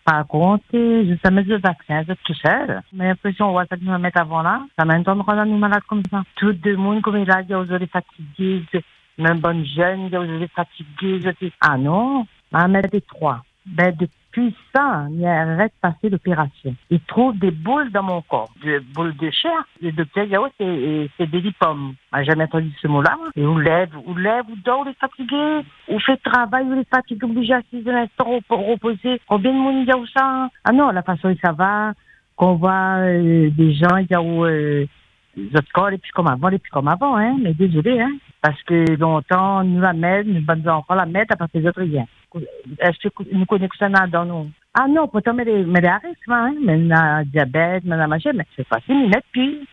Par contre, je sais mettre le vaccin, c'est tout seul. Mais l'impression, on va ça nous mettre avant là. Ça m'étonne qu'on a nous malades comme ça. Tout le monde, comme il a dit, vous êtes fatigués, même bonne jeune, vous êtes fatigués. Ah non, on va mettre des 3. Ben, depuis ça, il arrête de passer l'opération. Il trouve des boules dans mon corps, des boules de chair. Le docteur dit, c'est des lipomes. On n'a jamais entendu ce mot-là. Et vous lève, vous dort, vous êtes fatigué. Vous faites travail, vous êtes fatigué, obligé à 6 instants pour reposer. Combien de monde il y a où ça? Ah non, la façon dont ça va, qu'on voit des gens, il y a où les autres corps, et puis comme avant, hein. Mais désolé, hein. Parce que longtemps, nous la mettent, nous bonnes enfants la mettent, à part les autres, rien. Est-ce que nous connaissons ça dans nous? Ah non, pourtant, mais les risques, hein. Mais la diabète, mais la machin, mais c'est facile, ils mettent plus.